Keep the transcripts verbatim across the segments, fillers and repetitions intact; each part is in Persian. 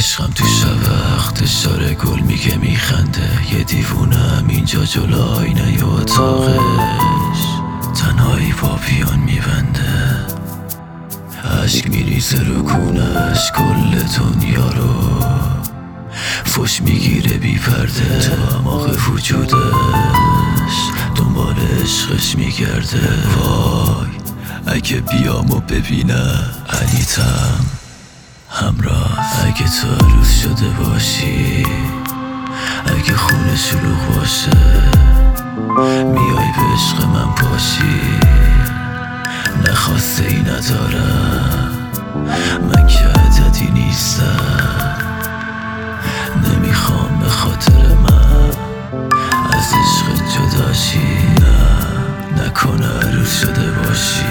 عشقم تو شب وقت اشاره گل میگه میخنده، یه دیوونم اینجا جلو آینه و اتاقش تنهایی پاپیون میبنده، عشق میریزه رو گونش کل دنیا رو فش میگیره بی پرده، تو اعماق وجودش دنبال عشقش میگرده. وای اگه بیام و ببینم علیتم همراه، اگه تو عروس شده باشی، اگه خونه شلوغ باشه میای به عشق من پاشی، نخواسته ای ندارم من که عددی نیستم، نمیخوام به خاطر من از عشق جداشی، نه نکنه عروس شده باشی.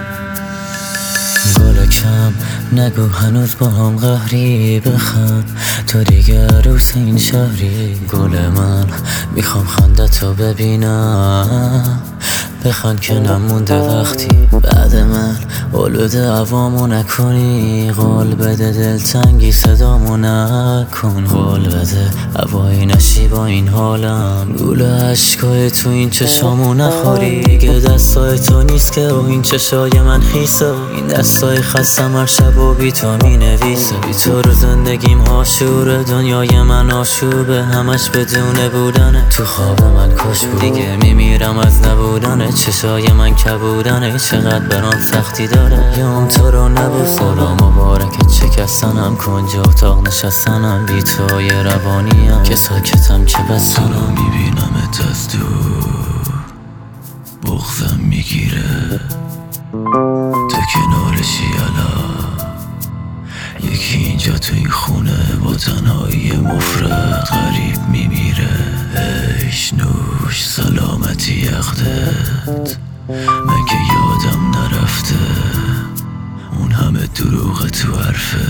گلکم نگو هنوز با هم قهری، بخند تو دیگه عروس این شهری. گل من میخوام خندتو ببینم، بخند که نمونده وقتی بعد من اولوده عوامو نکنی، قول بده دلتنگی صدامو نکن، قول بده هوایی نشی با این حالم، گوله عشقای تو این چشامو نخوری، دیگه دستای تو نیست که و این چشای من خیسه، این دستای خستم هر شب و بی تو می نویسه، بی تو رو زندگیم آشوره، دنیای من آشوبه همش بدون بودنه، تو خواب من کش بود دیگه میمیرم از نبودنه، چشای من کبودنه چقدر برام سختی داره، یام تو رو نبوسه را مبارکت شکستنم، کنج اتاق نشستنم بی توی روانیم که ساکتم که بستنم، تو رو میبینمت از دور بغضم میگیره، تو کنارشی الان یکی اینجا تو این خونه با تنهایی مفرد غریب میمیره، عیش نوش سلامتی یخدت من که یادم نرفته اون همه دروغ تو حرفه،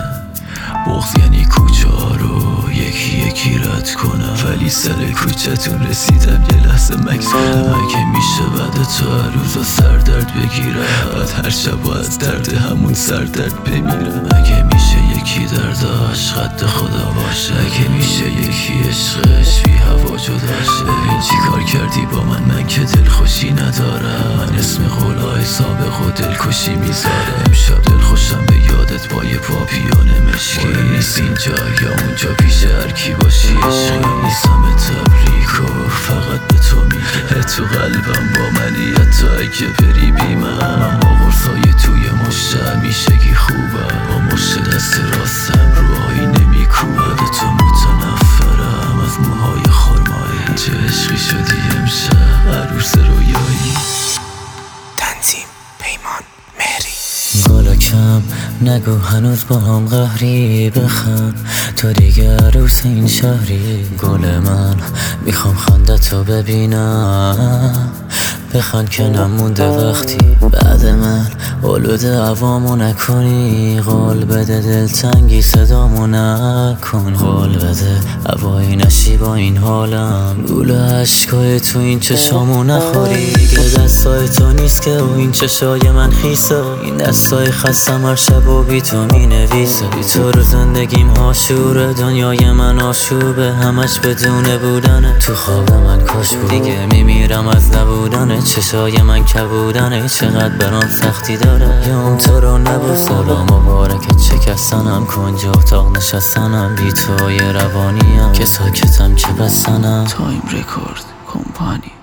بغض یعنی کوچه ها رو یکی یکی رد کنم، ولی سر کوچه تون رسیدم یه لحظه مکس کنم، اگه میشه بعد تو هر روز سر درد بگیرم، بعد هر شب از درد همون سر درد بمیرم، اگه میشه یکی درداش قد خدا باشه، اگه میشه یکی عشقش بی هوا جداشه، ببین چی کار کردی با من، من که دلخوشی ندارم، من اسم قولای سابق و دلکشی میذارم، امشب دلخوشم به یادت با یه پاپیون مشکی، نیست اینجا یا اونجا پیش هرکی باشی، عشقی نیستم تبریک و فقط به تو میگه، تو قلبم با منی حتی اگه بری بی من، من با غرصای توی مشت همیشگی خوبم، با مشت دست راستم رو آینه میکوبم، به تو متنفرم از موهای خرمایی، چه عشقی شدی امشب عروس رویایی. تنظیم پیمان مهری. گلکم نگو هنوز با هم قهری، بخند تو دیگه عروس این شهری. گل من میخوام خندتو ببینم، بخند که نمونده وقتی بعد من اولوده عوامو نکنی، قول بده دلتنگی صدامو نکن، قول بده هوایی نشی با این حالم، گوله عشقای تو این چشامو نخوری، دیگه دستای تو نیست که و این چشای من خیسه، این دستای خستم هر شب و بی تو می نویسه، بی تو رو زندگیم آشوره، دنیای من آشوبه همش بدون بودنه، تو خواب من کش بود دیگه میمیرم از نبودنه، چشای من کبودنه چقدر برام سختی داره، یام تو رو نبوسه را مبارکت شکستنم، کنج اتاق نشستنم بی توی روانیم که ساکتم که بستنم. تایم رکورد کمپانی.